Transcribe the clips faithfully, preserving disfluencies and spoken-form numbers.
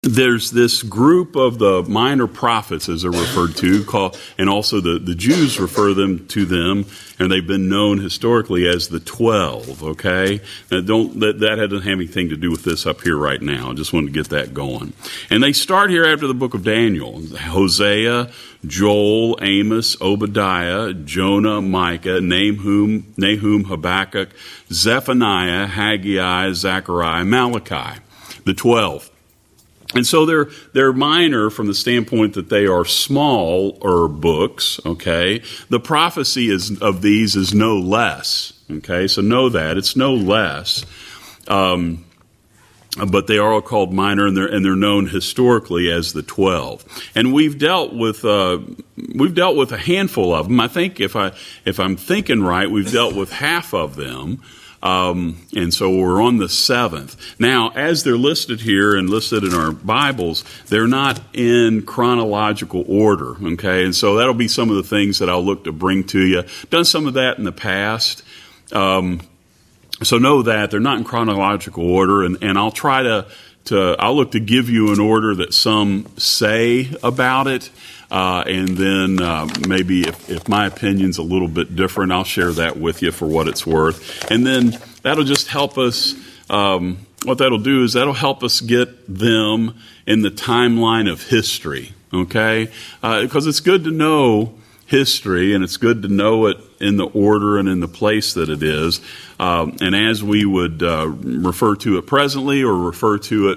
there's this group of the minor prophets, as they're referred to, called, and also the, the Jews refer them to them, and they've been known historically as the twelve, okay? Now don't, that, that doesn't have anything to do with this up here right now. I just wanted to get that going. And they start here after the book of Daniel. Hosea, Joel, Amos, Obadiah, Jonah, Micah, Nahum, Nahum, Habakkuk, Zephaniah, Haggai, Zechariah, Malachi, the twelve. And so they're they're minor from the standpoint that they are smaller books, okay? The prophecy is of these is no less, okay? So know that. It's no less. Um, but they are all called minor, and they're and they're known historically as the twelve. And we've dealt with uh, we've dealt with a handful of them. I think if I if I'm thinking right, we've dealt with half of them. Um, and so we're on the seventh. Now, as they're listed here and listed in our Bibles, they're not in chronological order, okay? And so that'll be some of the things that I'll look to bring to you. Done some of that in the past. Um, so know that they're not in chronological order, and, and I'll try to, to, I'll look to give you an order that some say about it. Uh, and then uh, maybe if, if my opinion's a little bit different, I'll share that with you for what it's worth. And then that'll just help us, um, what that'll do is that'll help us get them in the timeline of history, okay? Uh, because it's good to know history, and it's good to know it in the order and in the place that it is. Um, and as we would uh, refer to it presently or refer to it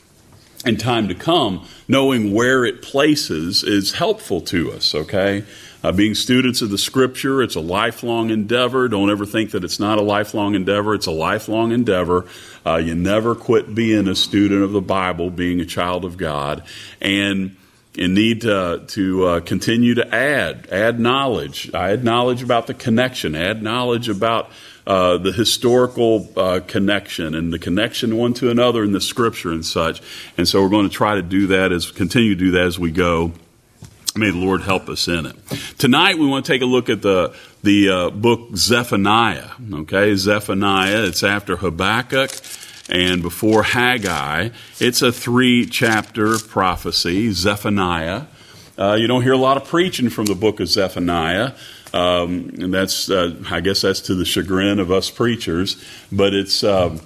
in time to come, knowing where it places is helpful to us, okay? Uh, being students of the Scripture, it's a lifelong endeavor. Don't ever think that it's not a lifelong endeavor. It's a lifelong endeavor. Uh, you never quit being a student of the Bible, being a child of God, and you need to, to uh, continue to add, add knowledge. Add knowledge about the connection. Add knowledge about Uh, the historical uh, connection and the connection one to another in the Scripture and such. And so we're going to try to do that, as continue to do that as we go. May the Lord help us in it. Tonight we want to take a look at the the uh, book Zephaniah. Okay, Zephaniah. It's after Habakkuk and before Haggai. It's a three-chapter prophecy. Zephaniah. Uh, you don't hear a lot of preaching from the book of Zephaniah. Um, and that's, uh, I guess that's to the chagrin of us preachers, but it's, uh,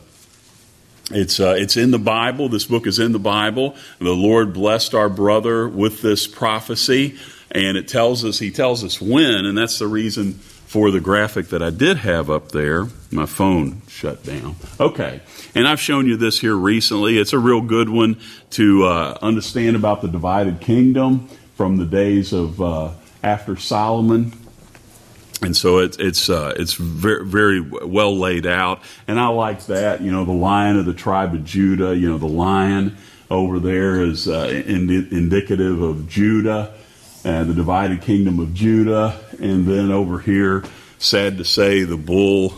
it's, uh, it's in the Bible. This book is in the Bible. The Lord blessed our brother with this prophecy, and it tells us, he tells us when, and that's the reason for the graphic that I did have up there. My phone shut down. Okay. And I've shown you this here recently. It's a real good one to, uh, understand about the divided kingdom from the days of, uh, after Solomon. And so it's it's uh, it's very very well laid out, and I like that. You know, the Lion of the tribe of Judah. You know, the lion over there is uh, ind- indicative of Judah, and the divided kingdom of Judah. And then over here, sad to say, the bull.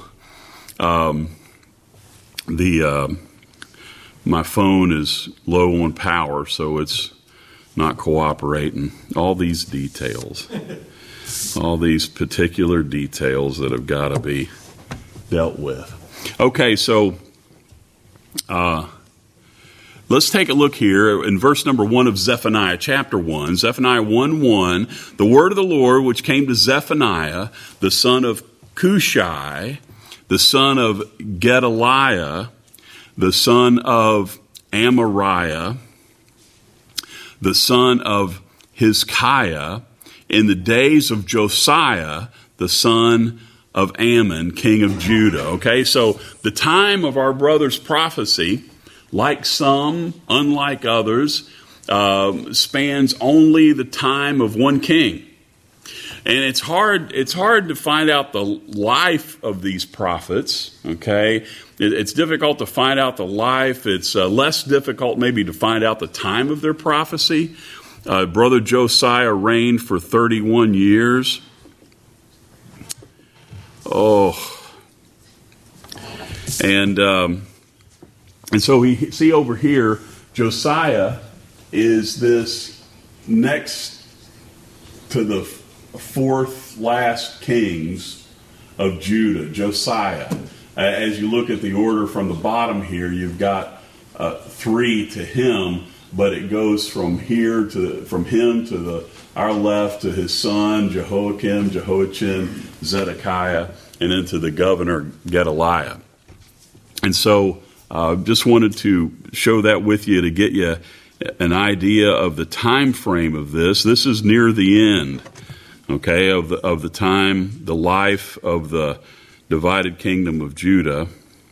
Um, the uh, my phone is low on power, so it's not cooperating. All these details. All these particular details that have got to be dealt with. Okay, so uh, let's take a look here in verse number one of Zephaniah, chapter one. Zephaniah one one, the word of the Lord which came to Zephaniah, the son of Cushai, the son of Gedaliah, the son of Amariah, the son of Hizkiah, in the days of Josiah, the son of Ammon, king of Judah. Okay, so the time of our brother's prophecy, like some, unlike others, uh, spans only the time of one king. And it's hard, it's hard to find out the life of these prophets, okay? It, it's difficult to find out the life. It's uh, less difficult maybe to find out the time of their prophecy. Uh, Brother Josiah reigned for thirty-one years. Oh. And um, and so we see over here, Josiah is this next to the fourth last kings of Judah, Josiah. Uh, as you look at the order from the bottom here, you've got uh, three to him. but it goes from here to from him to the our left to his son Jehoiakim, Jehoiachin, Zedekiah, and into the governor Gedaliah. And so, uh, just wanted to show that with you to get you an idea of the time frame of this. This is near the end, okay, of the of the time, the life of the divided kingdom of Judah.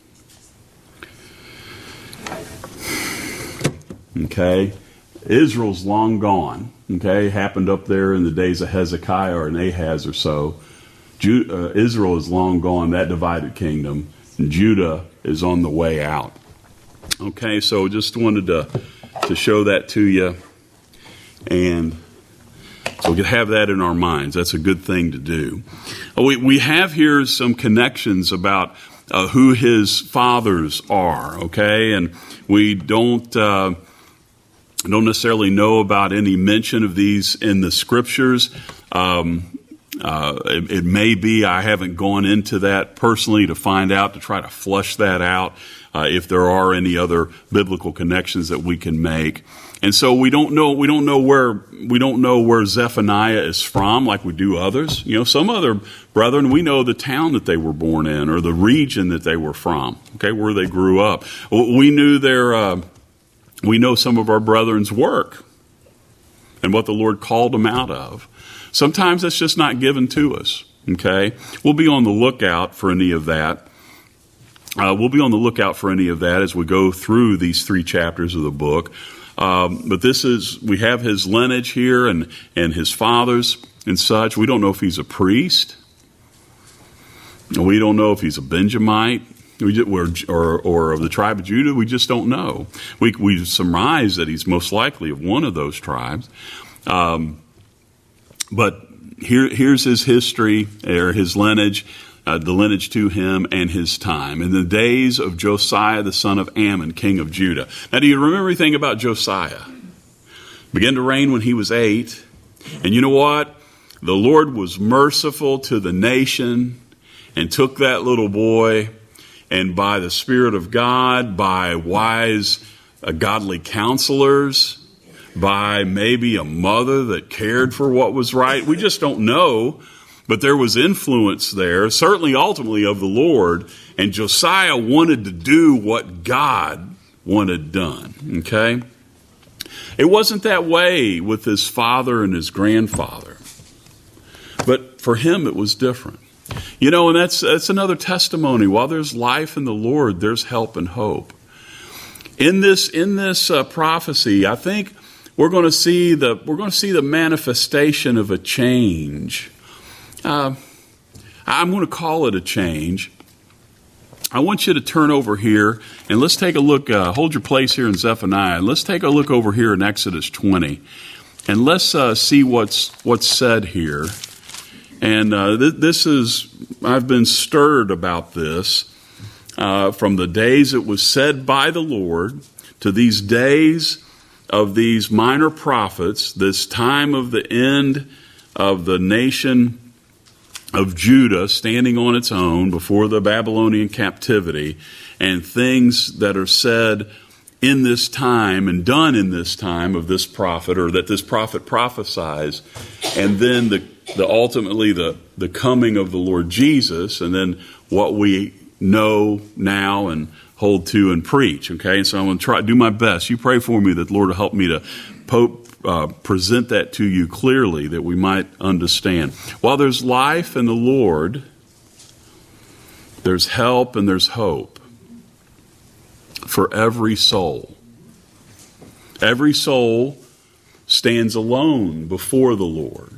Okay, Israel's long gone. Okay, happened up there in the days of Hezekiah or Ahaz or so. Ju- uh, Israel is long gone, that divided kingdom. And Judah is on the way out. Okay, so just wanted to to show that to you, and so we could have that in our minds. That's a good thing to do. We we have here some connections about uh, who his fathers are. Okay, and we don't. Uh, I don't necessarily know about any mention of these in the scriptures. Um, uh, it, it may be I haven't gone into that personally to find out, to try to flush that out, uh, if there are any other biblical connections that we can make. And so we don't know. We don't know where we don't know where Zephaniah is from, like we do others. You know, some other brethren, we know the town that they were born in or the region that they were from. Okay, where they grew up. We knew their. Uh, We know some of our brethren's work and what the Lord called them out of. Sometimes that's just not given to us, okay? We'll be on the lookout for any of that. Uh, we'll be on the lookout for any of that as we go through these three chapters of the book. Um, but this is, we have his lineage here and, and his fathers and such. We don't know if he's a priest. We don't know if he's a Benjamite. We just, or, or of the tribe of Judah, we just don't know. We, we surmise that he's most likely of one of those tribes. Um, but here, here's his history, or his lineage, uh, the lineage to him and his time. In the days of Josiah, the son of Ammon, king of Judah. Now, do you remember anything about Josiah? Began to reign when he was eight. And you know what? The Lord was merciful to the nation and took that little boy, and by the Spirit of God, by wise, uh, godly counselors, by maybe a mother that cared for what was right. We just don't know, but there was influence there, certainly ultimately of the Lord, and Josiah wanted to do what God wanted done, okay? It wasn't that way with his father and his grandfather, but for him it was different. You know, and that's that's another testimony. While there's life in the Lord, there's help and hope. In this in this uh, prophecy, I think we're going to see the we're going to see the manifestation of a change. Uh, I'm going to call it a change. I want you to turn over here and let's take a look. Uh, hold your place here in Zephaniah. Let's take a look over here in Exodus twenty, and let's uh, see what's what's said here. And uh, th- this is, I've been stirred about this uh, from the days it was said by the Lord to these days of these minor prophets, this time of the end of the nation of Judah standing on its own before the Babylonian captivity, and things that are said in this time and done in this time of this prophet, or that this prophet prophesies, and then the The ultimately the, the coming of the Lord Jesus, and then what we know now and hold to and preach. Okay, and so I'm going to try do my best. You pray for me that the Lord will help me to po- uh, present that to you clearly, that we might understand. While there's life in the Lord, there's help and there's hope for every soul. Every soul stands alone before the Lord,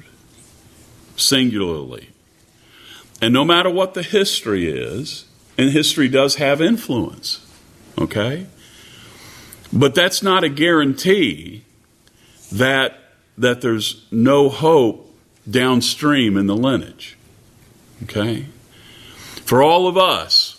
singularly. And no matter what the history is, and history does have influence, okay? But that's not a guarantee that that there's no hope downstream in the lineage, okay? For all of us,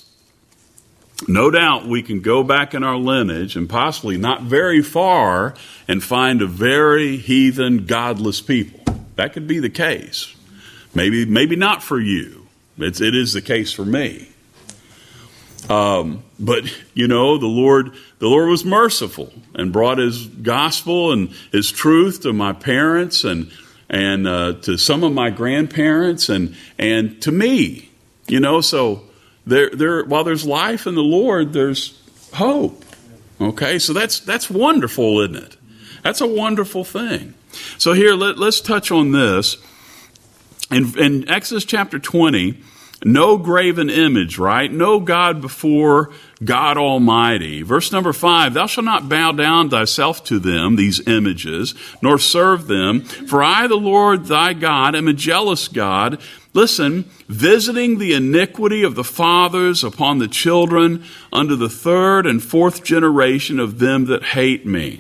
no doubt we can go back in our lineage and possibly not very far and find a very heathen, godless people. That could be the case. Maybe maybe not for you. It's, it is the case for me. Um, but, you know, the Lord, the Lord was merciful and brought his gospel and his truth to my parents and, and, uh, to some of my grandparents and, and to me, you know, so there, there, while there's life in the Lord, there's hope. Okay. So that's, that's wonderful, isn't it? That's a wonderful thing. So here, let, let's touch on this. In, in Exodus chapter twenty, no graven image, right? No God before God Almighty. Verse number five, thou shalt not bow down thyself to them, these images, nor serve them. For I, the Lord thy God, am a jealous God. Listen, visiting the iniquity of the fathers upon the children unto the third and fourth generation of them that hate me.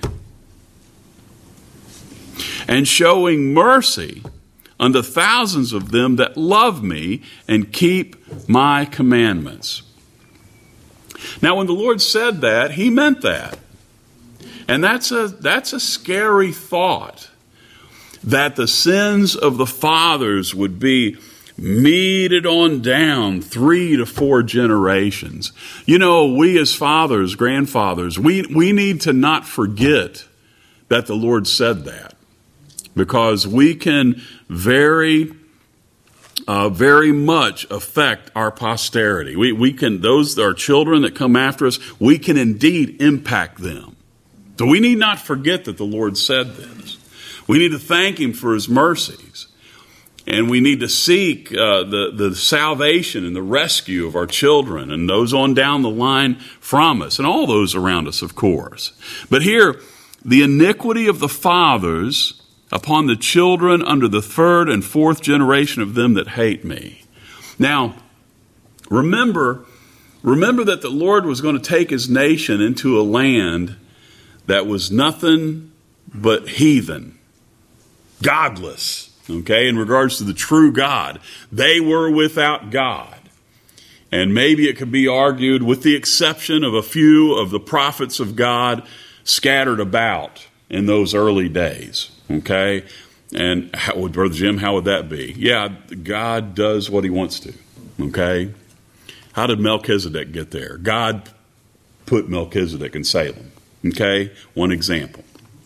And showing mercy unto thousands of them that love me and keep my commandments. Now, when the Lord said that, he meant that. And that's a, that's a scary thought, that the sins of the fathers would be meted on down three to four generations. You know, we as fathers, grandfathers, we, we need to not forget that the Lord said that. Because we can very, uh, very much affect our posterity. We, we can, those, our children that come after us, we can indeed impact them. So we need not forget that the Lord said this. We need to thank him for his mercies. And we need to seek uh, the, the salvation and the rescue of our children and those on down the line from us and all those around us, of course. But here, the iniquity of the fathers upon the children under the third and fourth generation of them that hate me. Now, remember, remember that the Lord was going to take his nation into a land that was nothing but heathen, godless, okay, in regards to the true God. They were without God. And maybe it could be argued, with the exception of a few of the prophets of God scattered about in those early days. Okay, and how would Brother Jim? How would that be? Yeah, God does what He wants to. Okay, how did Melchizedek get there? God put Melchizedek in Salem. Okay, one example.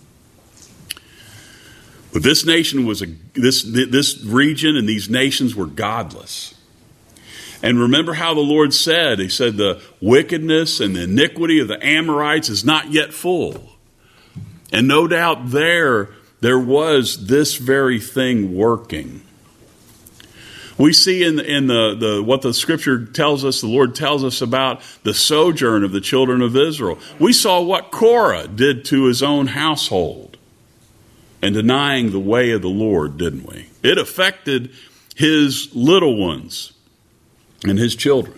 But this nation was a this this region and these nations were godless. And remember how the Lord said, He said, the wickedness and the iniquity of the Amorites is not yet full. And no doubt there. There was this very thing working. We see in, in the, the what the Scripture tells us, the Lord tells us about the sojourn of the children of Israel. We saw what Korah did to his own household and denying the way of the Lord, didn't we? It affected his little ones and his children.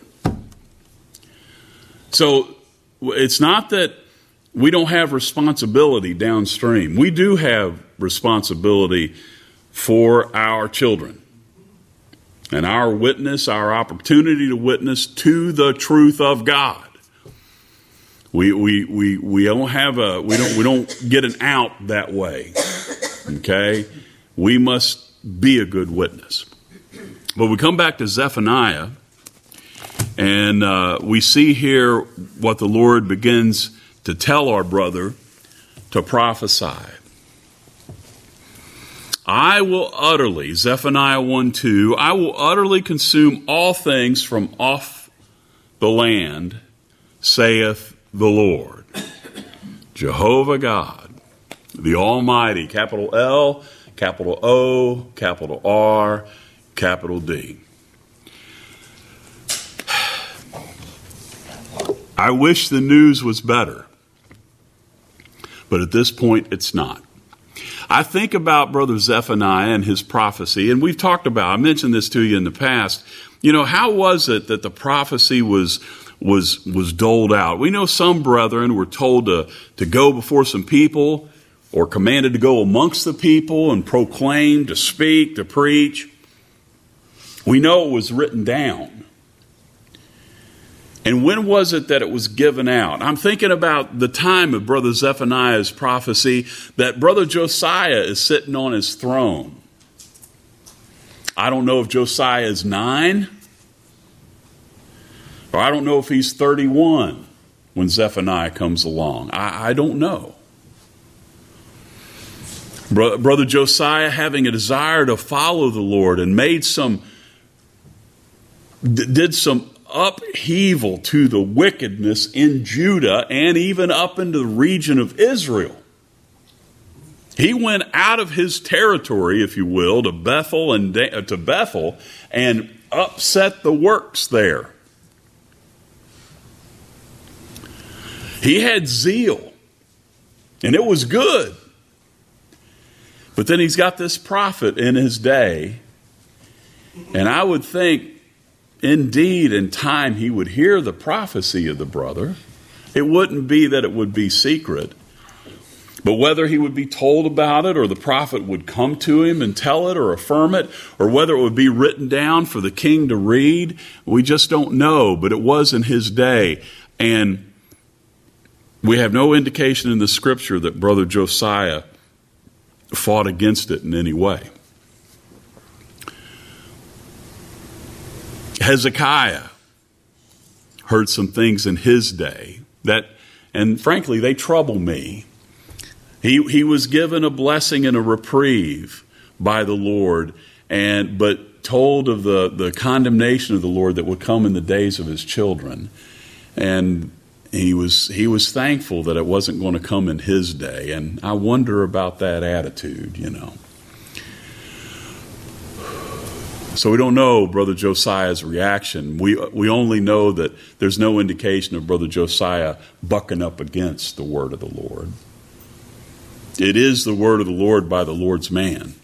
So it's not that we don't have responsibility downstream. We do have responsibility for our children and our witness, our opportunity to witness to the truth of God. We we we we don't have a we don't we don't get an out that way. Okay, we must be a good witness. But we come back to Zephaniah, and uh, we see here what the Lord begins to tell our brother to prophesy. I will utterly, Zephaniah one two, I will utterly consume all things from off the land, saith the Lord. Jehovah God, the Almighty, capital L, capital O, capital R, capital D. I wish the news was better. But at this point, it's not. I think about Brother Zephaniah and his prophecy, and we've talked about, I mentioned this to you in the past. You know, how was it that the prophecy was was was doled out? We know some brethren were told to, to go before some people or commanded to go amongst the people and proclaim, to speak, to preach. We know it was written down. And when was it that it was given out? I'm thinking about the time of Brother Zephaniah's prophecy that Brother Josiah is sitting on his throne. I don't know if Josiah is nine, Or I don't know if he's thirty-one when Zephaniah comes along. I, I don't know. Bro- Brother Josiah, having a desire to follow the Lord and made some, d- did some upheaval to the wickedness in Judah and even up into the region of Israel. He went out of his territory, if you will, to Bethel and to Bethel and upset the works there. He had zeal, and it was good. But then he's got this prophet in his day, and I would think, indeed, in time he would hear the prophecy of the brother. It wouldn't be that it would be secret. But whether he would be told about it or the prophet would come to him and tell it or affirm it, or whether it would be written down for the king to read, we just don't know. But it was in his day. And we have no indication in the scripture that Brother Josiah fought against it in any way. Hezekiah heard some things in his day that, and frankly, they trouble me. He he was given a blessing and a reprieve by the Lord, and but told of the, the condemnation of the Lord that would come in the days of his children. And he was he was thankful that it wasn't going to come in his day. And I wonder about that attitude, you know. So we don't know Brother Josiah's reaction. We we only know that there's no indication of Brother Josiah bucking up against the word of the Lord. It is the word of the Lord by the Lord's man.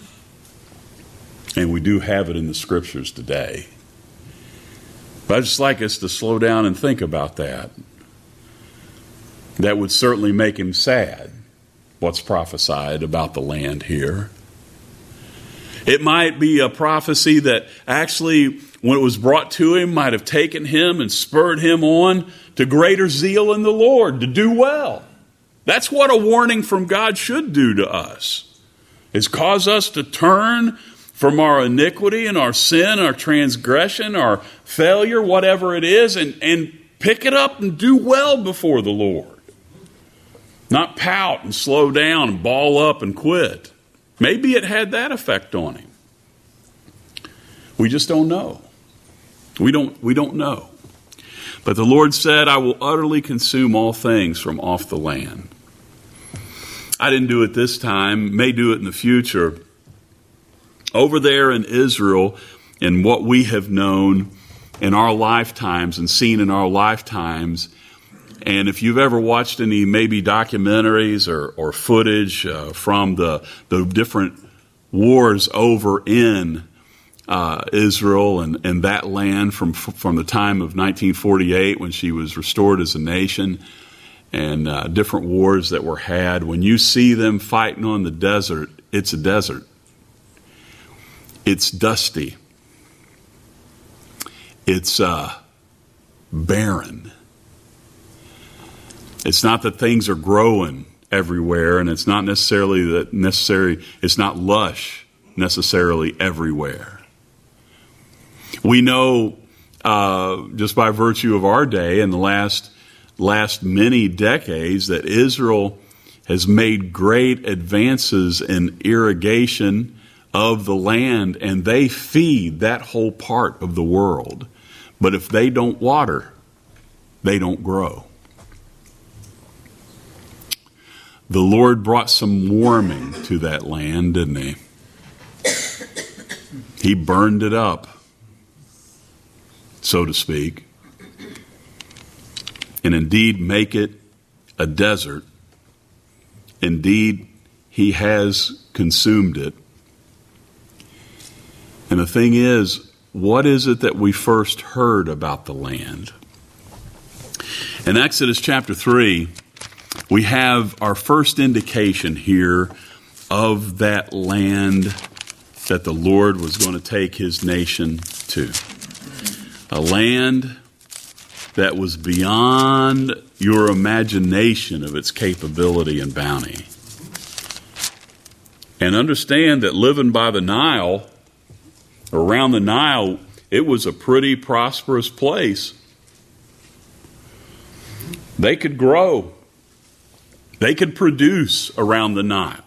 And we do have it in the scriptures today. But I'd just like us to slow down and think about that. That would certainly make him sad, what's prophesied about the land here. It might be a prophecy that actually, when it was brought to him, might have taken him and spurred him on to greater zeal in the Lord, to do well. That's what a warning from God should do to us, is cause us to turn from our iniquity and our sin, our transgression, our failure, whatever it is, and, and pick it up and do well before the Lord. Not pout and slow down and ball up and quit. Maybe it had that effect on him. We just don't know. We don't, we don't know. But the Lord said, I will utterly consume all things from off the land. I didn't do it this time, may do it in the future. Over there in Israel, in what we have known in our lifetimes and seen in our lifetimes, and if you've ever watched any maybe documentaries or, or footage uh, from the, the different wars over in uh, Israel and, and that land from, from the time of nineteen forty-eight when she was restored as a nation, and uh, different wars that were had, when you see them fighting on the desert, it's a desert. It's dusty. It's uh, barren. It's not that things are growing everywhere, and it's not necessarily that necessary. It's not lush necessarily everywhere. We know uh, just by virtue of our day and the last last many decades that Israel has made great advances in irrigation of the land, and they feed that whole part of the world. But if they don't water, they don't grow. The Lord brought some warming to that land, didn't he? He burned it up, so to speak, and indeed make it a desert. Indeed, he has consumed it. And the thing is, what is it that we first heard about the land? In Exodus chapter three, we have our first indication here of that land that the Lord was going to take his nation to. A land that was beyond your imagination of its capability and bounty. And understand that living by the Nile, around the Nile, it was a pretty prosperous place They could grow. They could produce around the Nile.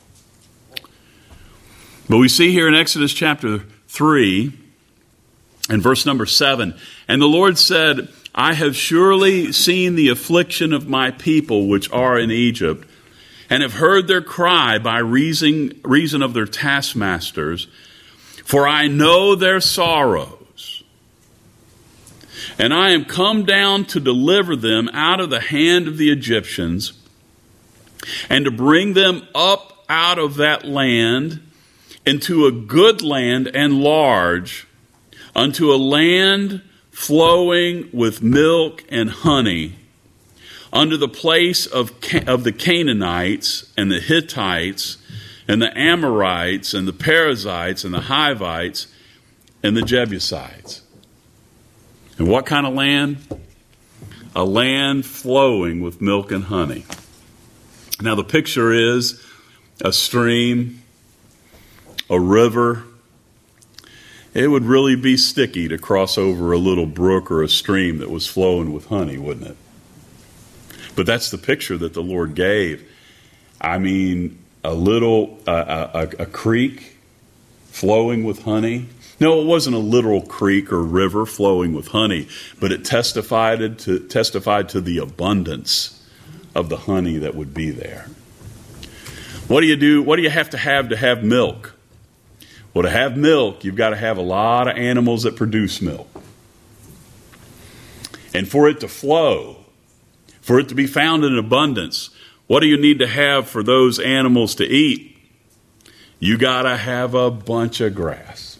But we see here in Exodus chapter three and verse number seven, and the Lord said, I have surely seen the affliction of my people which are in Egypt, and have heard their cry by reason, reason of their taskmasters, for I know their sorrows. And I am come down to deliver them out of the hand of the Egyptians, and to bring them up out of that land into a good land and large, unto a land flowing with milk and honey, under the place of, of the Canaanites and the Hittites and the Amorites and the Perizzites and the Hivites and the Jebusites. And what kind of land? A land flowing with milk and honey. Now the picture is a stream, a river. It would really be sticky to cross over a little brook or a stream that was flowing with honey, wouldn't it? But that's the picture that the Lord gave. I mean, a little, uh, a, a creek flowing with honey. No, it wasn't a literal creek or river flowing with honey, but it testified to, testified to the abundance of the honey that would be there. What do you do? What do you have to have to have milk? Well, to have milk, you've got to have a lot of animals that produce milk. And for it to flow, for it to be found in abundance, what do you need to have for those animals to eat? You got to have a bunch of grass.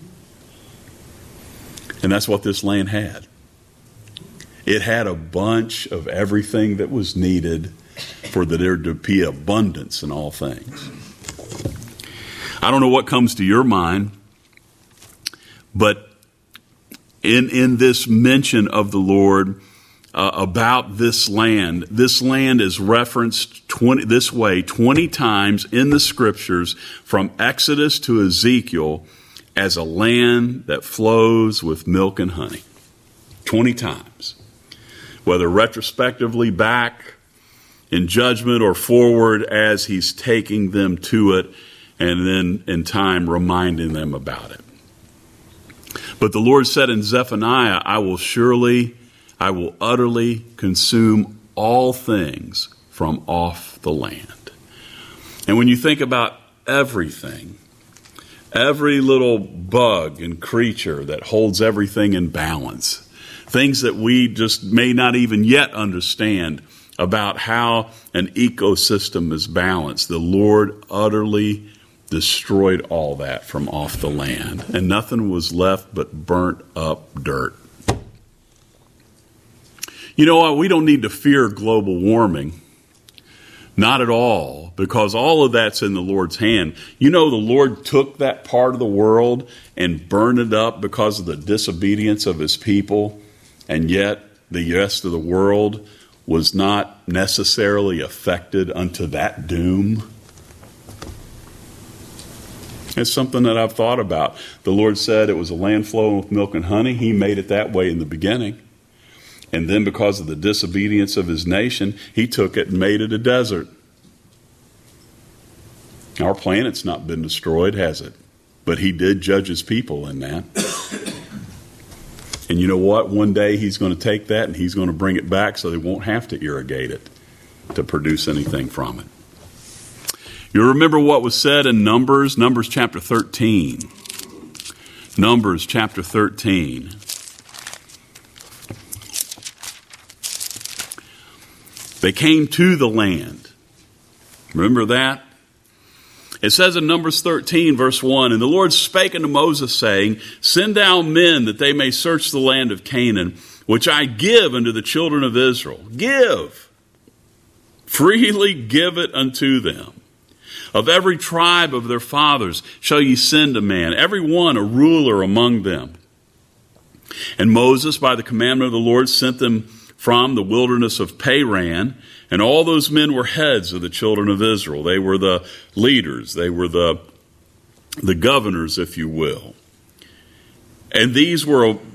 And that's what this land had. It had a bunch of everything that was needed for there to be abundance in all things. I don't know what comes to your mind, but in, in this mention of the Lord uh, about this land, this land is referenced twenty, this way twenty times in the scriptures from Exodus to Ezekiel as a land that flows with milk and honey. twenty times. Whether retrospectively back in judgment or forward as he's taking them to it, and then in time reminding them about it. But the Lord said in Zephaniah, I will surely, I will utterly consume all things from off the land. And when you think about everything, every little bug and creature that holds everything in balance, things that we just may not even yet understand about how an ecosystem is balanced, the Lord utterly destroyed all that from off the land, and nothing was left but burnt up dirt. You know what? We don't need to fear global warming. Not at all, because all of that's in the Lord's hand. You know, the Lord took that part of the world and burned it up because of the disobedience of his people, and yet the rest of the world was not necessarily affected unto that doom. It's something that I've thought about. The Lord said it was a land flowing with milk and honey. He made it that way in the beginning. And then because of the disobedience of his nation, he took it and made it a desert. Our planet's not been destroyed, has it? But he did judge his people in that. And you know what? One day he's going to take that and he's going to bring it back so they won't have to irrigate it to produce anything from it. You remember what was said in Numbers, Numbers chapter thirteen. Numbers chapter thirteen. They came to the land. Remember that? It says in Numbers thirteen, verse one, and the Lord spake unto Moses, saying, send down men that they may search the land of Canaan, which I give unto the children of Israel. Give. Freely give it unto them. Of every tribe of their fathers shall ye send a man, every one a ruler among them. And Moses, by the commandment of the Lord, sent them from the wilderness of Paran, and all those men were heads of the children of Israel. They were the leaders. They were the, the governors, if you will. And these were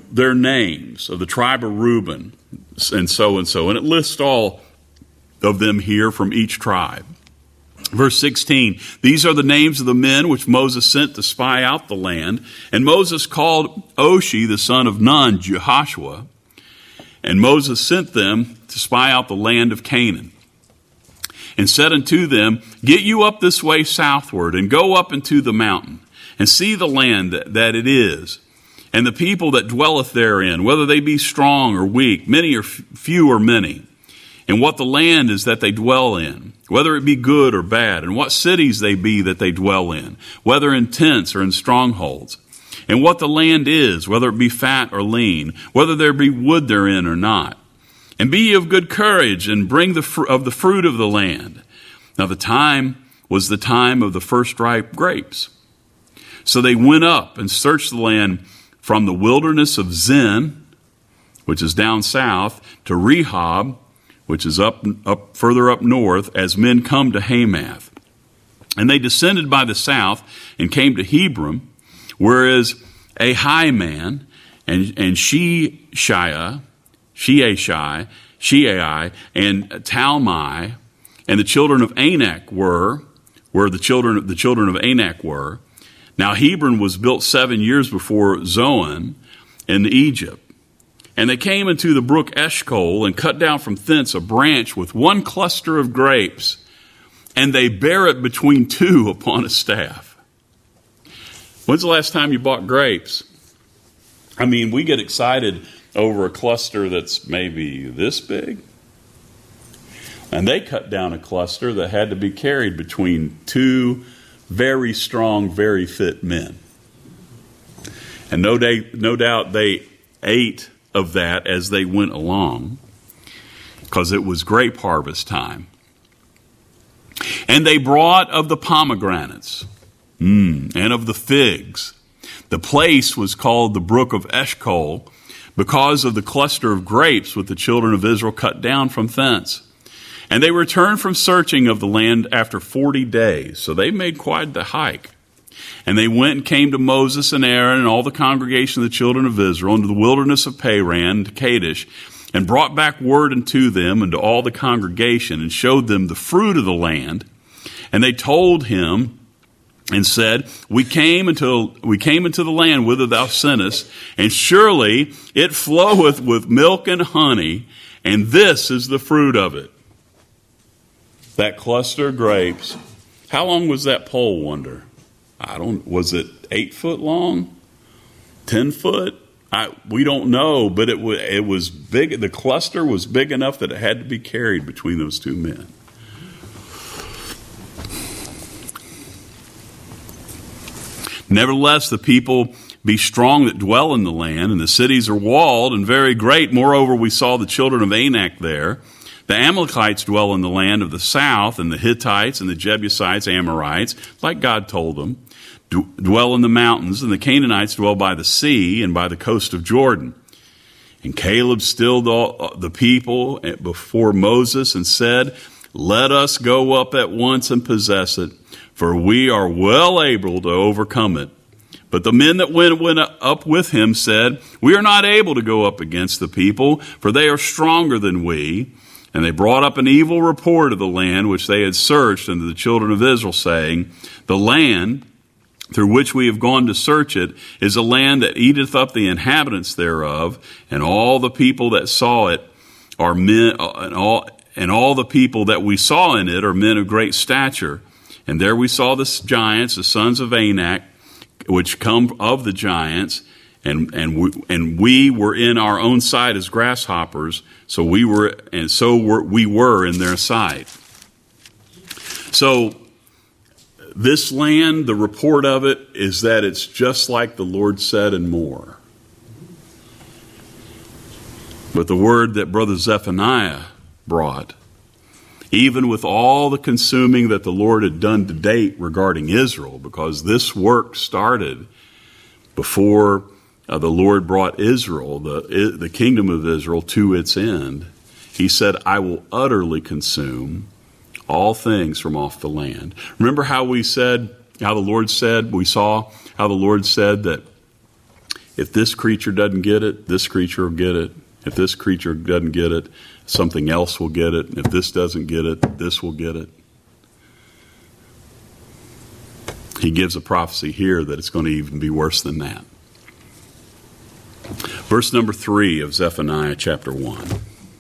their names of the tribe of Reuben, and so and so. And it lists all of them here from each tribe. Verse sixteen, these are the names of the men which Moses sent to spy out the land. And Moses called Oshi, the son of Nun, Jehoshua. And Moses sent them to spy out the land of Canaan. And said unto them, get you up this way southward, and go up into the mountain, and see the land that, that it is, and the people that dwelleth therein, whether they be strong or weak, many or f- few or many, and what the land is that they dwell in, whether it be good or bad, and what cities they be that they dwell in, whether in tents or in strongholds, and what the land is, whether it be fat or lean, whether there be wood therein or not. And be ye of good courage, and bring the fr- of the fruit of the land. Now the time was the time of the first ripe grapes. So they went up and searched the land from the wilderness of Zin, which is down south, to Rehob, which is up, up further up north, as men come to Hamath. And they descended by the south and came to Hebron, whereas Ahiman and, and Sheshai, Sheashai, Sheai, and Talmai, and the children of Anak were, where the children, the children of Anak were. Now Hebron was built seven years before Zoan in Egypt. And they came into the brook Eshcol, and cut down from thence a branch with one cluster of grapes, and they bear it between two upon a staff. When's the last time you bought grapes? I mean, we get excited over a cluster that's maybe this big. And they cut down a cluster that had to be carried between two very strong, very fit men. And no, day, no doubt they ate of that as they went along, because it was grape harvest time. And they brought of the pomegranates mm, and of the figs. The place was called the brook of Eshcol, because of the cluster of grapes which the children of Israel cut down from thence. And they returned from searching of the land after forty days. So they made quite the hike. And they went and came to Moses and Aaron and all the congregation of the children of Israel into the wilderness of Paran, to Kadesh, and brought back word unto them and to all the congregation, and showed them the fruit of the land. And they told him and said, we came into we came into the land whither thou sentest, and surely it floweth with milk and honey, and this is the fruit of it. That cluster of grapes. How long was that pole, wonder? I don't, was it eight foot long? Ten foot? I, we don't know, but it was, it was big. The cluster was big enough that it had to be carried between those two men. Nevertheless, the people be strong that dwell in the land, and the cities are walled and very great. Moreover, we saw the children of Anak there. The Amalekites dwell in the land of the south, and the Hittites and the Jebusites, Amorites, like God told them, dwell in the mountains, and the Canaanites dwell by the sea and by the coast of Jordan. And Caleb stilled the people before Moses and said, let us go up at once and possess it, for we are well able to overcome it. But the men that went, went up with him said, we are not able to go up against the people, for they are stronger than we. And they brought up an evil report of the land which they had searched unto the children of Israel, saying, the land through which we have gone to search it is a land that eateth up the inhabitants thereof, and all the people that saw it are men, and all, and all the people that we saw in it are men of great stature. And there we saw the giants, the sons of Anak, which come of the giants, and and we, and we were in our own sight as grasshoppers. So we were, and so were, we were in their sight. So this land, the report of it is that it's just like the Lord said and more. But the word that Brother Zephaniah brought, even with all the consuming that the Lord had done to date regarding Israel, because this work started before uh, the Lord brought Israel, the, the kingdom of Israel, to its end. He said, I will utterly consume all things from off the land. Remember how we said, how the Lord said, we saw how the Lord said that if this creature doesn't get it, this creature will get it. If this creature doesn't get it, something else will get it. And if this doesn't get it, this will get it. He gives a prophecy here that it's going to even be worse than that. Verse number three of Zephaniah chapter one.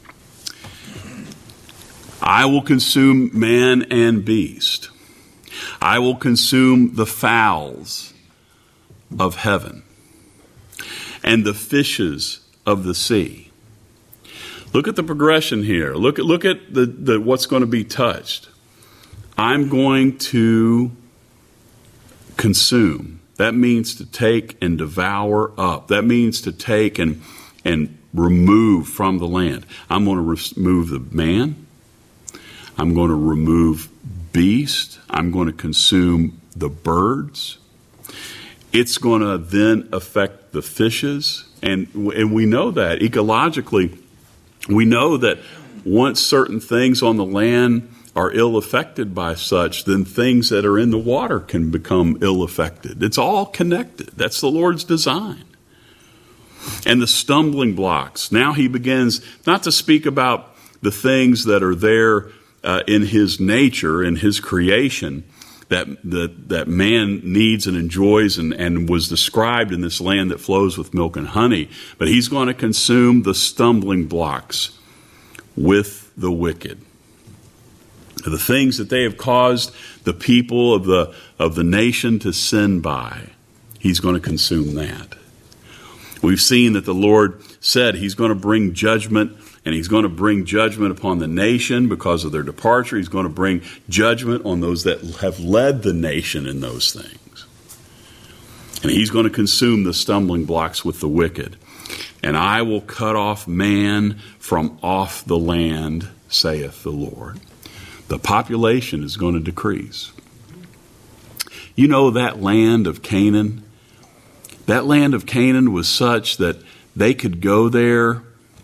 I will consume man and beast. I will consume the fowls of heaven and the fishes of the sea. Look at the progression here. Look at look at the, the what's going to be touched. I'm going to consume. That means to take and devour up. That means to take and and remove from the land. I'm going to remove the man. I'm going to remove beast. I'm going to consume the birds. It's going to then affect the fishes. And, and we know that ecologically, we know that once certain things on the land are ill affected by such, then things that are in the water can become ill affected. It's all connected. That's the Lord's design. And the stumbling blocks. Now he begins not to speak about the things that are there uh, in his nature, in his creation, that, that, that man needs and enjoys and, and was described in this land that flows with milk and honey. But he's going to consume the stumbling blocks with the wicked. The things that they have caused the people of the of the nation to sin by, he's going to consume that. We've seen that the Lord said he's going to bring judgment, and he's going to bring judgment upon the nation because of their departure. He's going to bring judgment on those that have led the nation in those things. And he's going to consume the stumbling blocks with the wicked. And I will cut off man from off the land, saith the Lord. The population is going to decrease. You know that land of Canaan? That land of Canaan was such that they could go there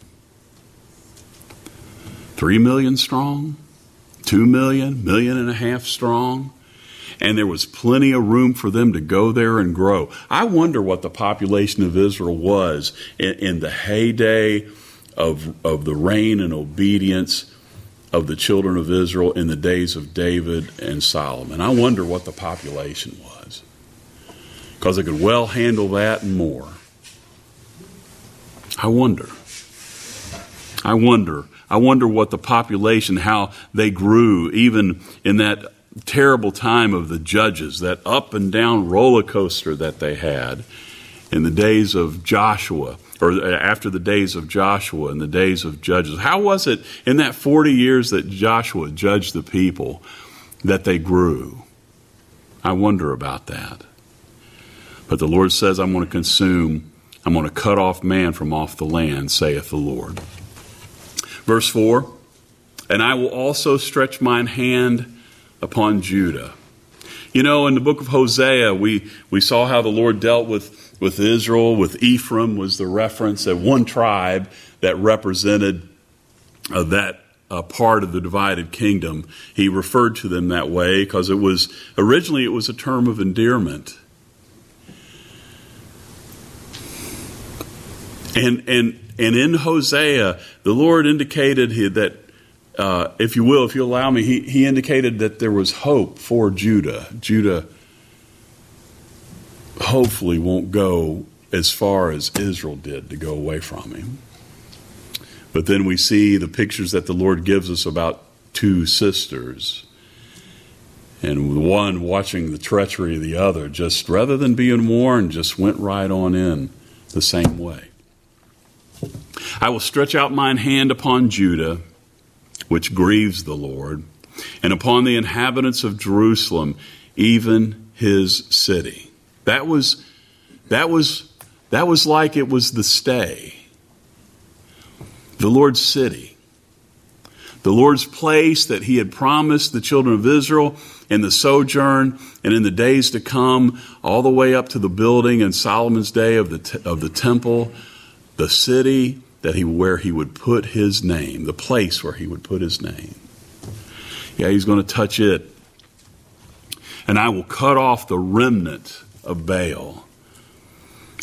three million strong, two million, million and a half strong, and there was plenty of room for them to go there and grow. I wonder what the population of Israel was in, in the heyday of, of the reign and obedience of the children of Israel in the days of David and Solomon. I wonder what the population was, because they could well handle that and more. I wonder. I wonder. I wonder what the population, how they grew, even in that terrible time of the judges, that up and down roller coaster that they had in the days of Joshua, or after the days of Joshua and the days of Judges. How was it in that forty years that Joshua judged the people that they grew? I wonder about that. But the Lord says, I'm going to consume, I'm going to cut off man from off the land, saith the Lord. Verse four, and I will also stretch mine hand upon Judah. You know, in the book of Hosea, we, we saw how the Lord dealt with With Israel, with Ephraim was the reference of one tribe that represented uh, that uh, part of the divided kingdom. He referred to them that way because it was originally it was a term of endearment. And and and in Hosea, the Lord indicated that, uh, if you will, if you allow me, he, he indicated that there was hope for Judah. Judah hopefully won't go as far as Israel did to go away from him. But then we see the pictures that the Lord gives us about two sisters, and one watching the treachery of the other, just rather than being warned, just went right on in the same way. I will stretch out mine hand upon Judah, which grieves the Lord, and upon the inhabitants of Jerusalem, even his city. That was, that was, that was like it was the stay. The Lord's city. The Lord's place that he had promised the children of Israel in the sojourn and in the days to come, all the way up to the building in Solomon's day of the, t- of the temple, the city that he, where he would put his name, the place where he would put his name. Yeah, he's going to touch it. And I will cut off the remnant of Baal.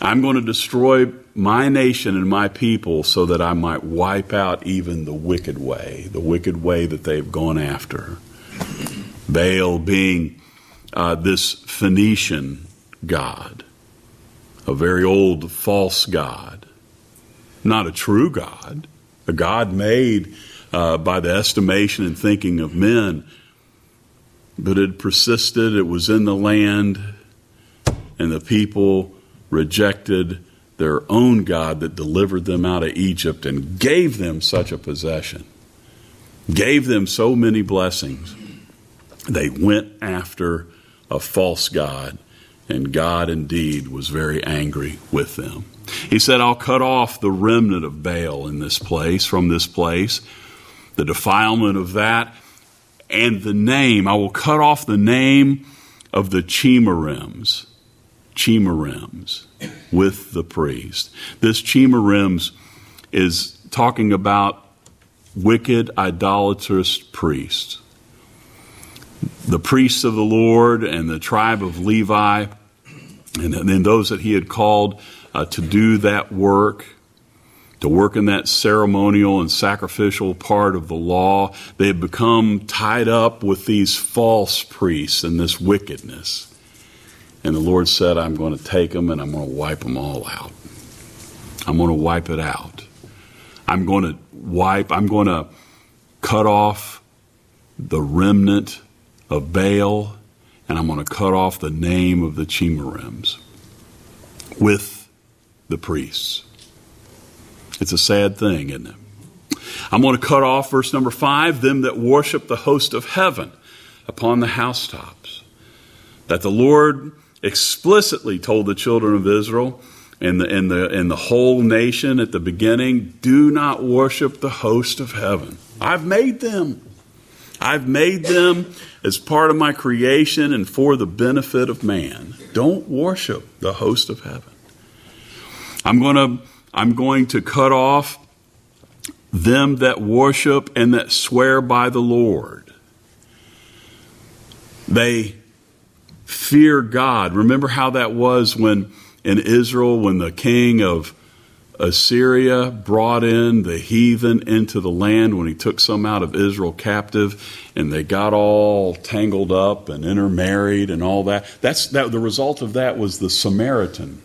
I'm going to destroy my nation and my people so that I might wipe out even the wicked way, the wicked way that they've gone after. Baal being uh, this Phoenician god, a very old false god, not a true God, a God made uh, by the estimation and thinking of men, but it persisted, it was in the land, and the people rejected their own God that delivered them out of Egypt and gave them such a possession, gave them so many blessings. They went after a false god, and God indeed was very angry with them. He said, I'll cut off the remnant of Baal in this place, from this place, the defilement of that, and the name. I will cut off the name of the Chemarims, Chemarims, with the priest. This Chemarims is talking about wicked, idolatrous priests. The priests of the Lord and the tribe of Levi, and then those that he had called uh, to do that work, to work in that ceremonial and sacrificial part of the law, they had become tied up with these false priests and this wickedness. And the Lord said, I'm going to take them and I'm going to wipe them all out. I'm going to wipe it out. I'm going to wipe, I'm going to cut off the remnant of Baal, and I'm going to cut off the name of the Chemarims with the priests. It's a sad thing, isn't it? I'm going to cut off, verse number five, them that worship the host of heaven upon the housetops. That the Lord explicitly told the children of Israel and the, and the, and the whole nation at the beginning, do not worship the host of heaven. I've made them. I've made them as part of my creation and for the benefit of man. Don't worship the host of heaven. I'm going to, I'm going to cut off them that worship and that swear by the Lord. They fear God. Remember how that was when in Israel, when the king of Assyria brought in the heathen into the land, when he took some out of Israel captive, and they got all tangled up and intermarried and all that. That's that. The result of that was the Samaritan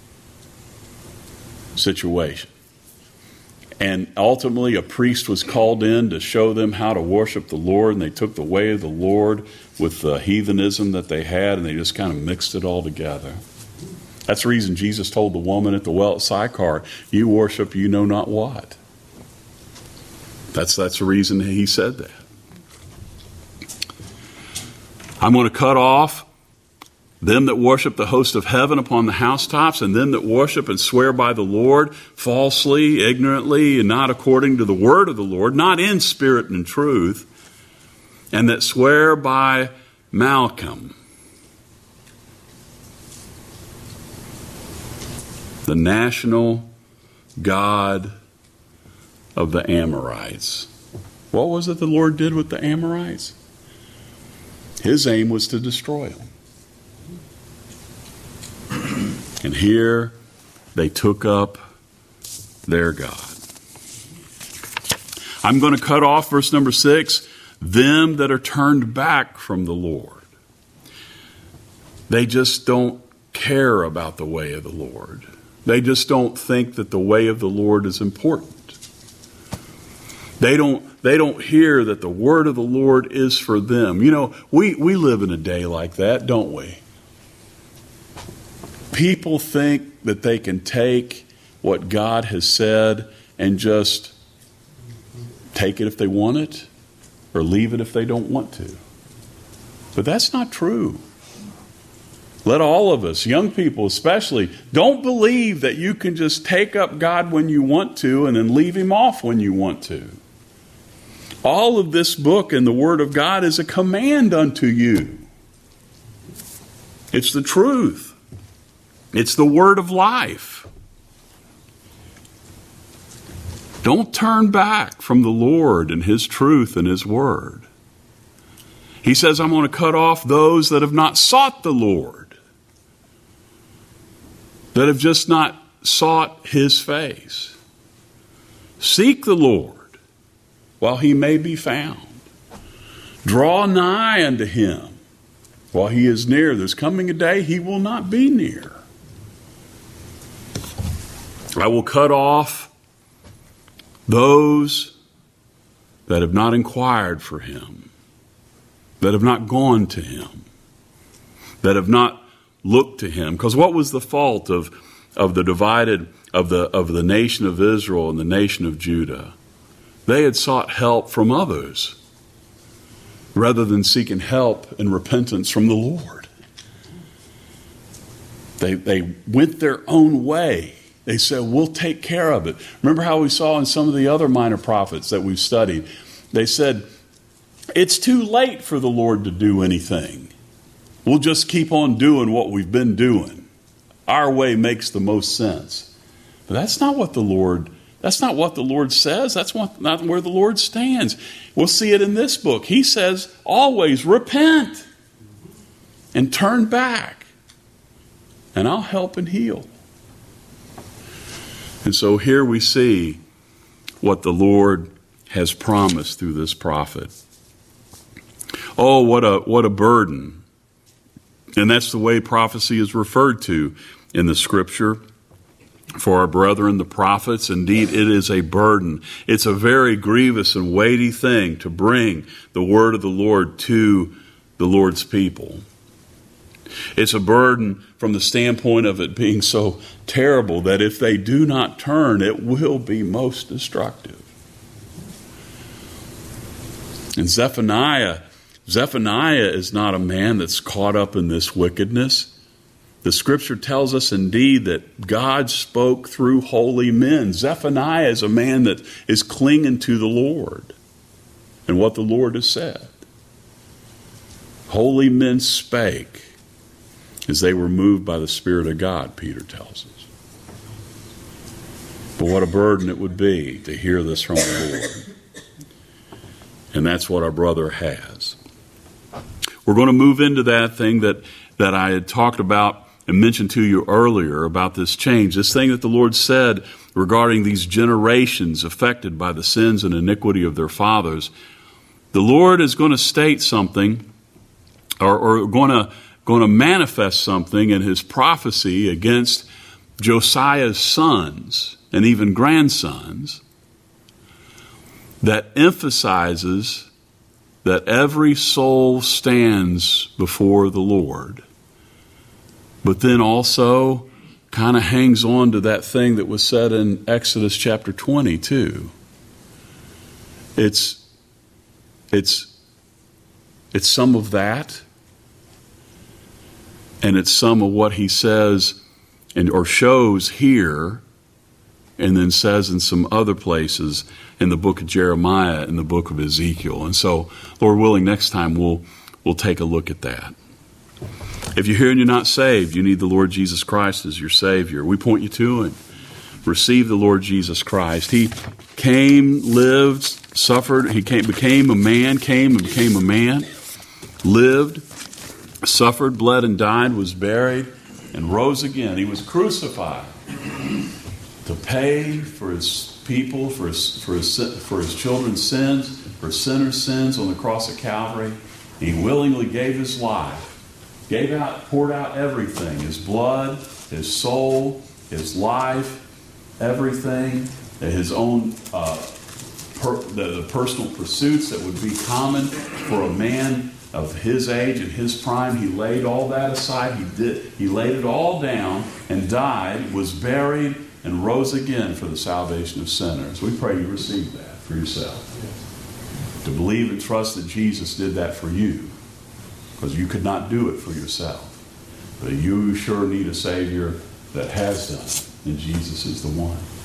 situation. And ultimately a priest was called in to show them how to worship the Lord, and they took the way of the Lord with the heathenism that they had, and they just kind of mixed it all together. That's the reason Jesus told the woman at the well at Sychar, you worship you know not what. That's, that's the reason he said that. I'm going to cut off them that worship the host of heaven upon the housetops, and them that worship and swear by the Lord falsely, ignorantly, and not according to the word of the Lord, not in spirit and truth, and that swear by Malcham, the national god of the Amorites. What was it the Lord did with the Amorites? His aim was to destroy them. And here they took up their God. I'm going to cut off, verse number six, them that are turned back from the Lord. They just don't care about the way of the Lord. They just don't think that the way of the Lord is important. They don't, they don't hear that the word of the Lord is for them. You know, we, we live in a day like that, don't we? People think that they can take what God has said and just take it if they want it or leave it if they don't want to. But that's not true. Let all of us, young people especially, don't believe that you can just take up God when you want to and then leave him off when you want to. All of this book and the Word of God is a command unto you. It's the truth. It's the word of life. Don't turn back from the Lord and his truth and his word. He says, I'm going to cut off those that have not sought the Lord. that have just not sought his face. Seek the Lord while he may be found. Draw nigh unto him while he is near. There's coming a day he will not be near. I will cut off those that have not inquired for him, that have not gone to him, that have not looked to him. Because what was the fault of, of the divided, of the, of the nation of Israel and the nation of Judah? They had sought help from others rather than seeking help and repentance from the Lord. They, they went their own way. They said, we'll take care of it. Remember how we saw in some of the other minor prophets that we've studied? They said, it's too late for the Lord to do anything. We'll just keep on doing what we've been doing. Our way makes the most sense. But that's not what the Lord, that's not what the Lord says. That's what, not where the Lord stands. We'll see it in this book. He says, always repent and turn back, and I'll help and heal. And so here we see what the Lord has promised through this prophet. Oh, what a what a burden. And that's the way prophecy is referred to in the Scripture for our brethren, the prophets. Indeed, it is a burden. It's a very grievous and weighty thing to bring the word of the Lord to the Lord's people. It's a burden from the standpoint of it being so terrible that if they do not turn, it will be most destructive. And Zephaniah, Zephaniah is not a man that's caught up in this wickedness. The Scripture tells us indeed that God spoke through holy men. Zephaniah is a man that is clinging to the Lord and what the Lord has said. Holy men spake as they were moved by the Spirit of God, Peter tells us. But what a burden it would be to hear this from the Lord. And that's what our brother has. We're going to move into that thing that, that I had talked about and mentioned to you earlier about this change. This thing that the Lord said regarding these generations affected by the sins and iniquity of their fathers. The Lord is going to state something or, or going to going to manifest something in his prophecy against Josiah's sons and even grandsons that emphasizes that every soul stands before the Lord, but then also kind of hangs on to that thing that was said in Exodus chapter twenty too. It's it's it's some of that. And it's some of what he says and or shows here and then says in some other places in the book of Jeremiah and the book of Ezekiel. And so, Lord willing, next time we'll we'll take a look at that. If you're here and you're not saved, you need the Lord Jesus Christ as your Savior. We point you to him. Receive the Lord Jesus Christ. He came, lived, suffered. He came, became a man, came and became a man, lived, suffered, bled, and died, was buried, and rose again. He was crucified to pay for his people, for his, for his, for his children's sins, for sinners' sins on the cross of Calvary. He willingly gave his life, gave out, poured out everything, his blood, his soul, his life, everything, his own uh, per, the, the personal pursuits that would be common for a man of his age and his prime. He laid all that aside. He did. He laid it all down and died, was buried, and rose again for the salvation of sinners. We pray you receive that for yourself. Yes. To believe and trust that Jesus did that for you, because you could not do it for yourself. But you sure need a Savior that has done it, and Jesus is the one.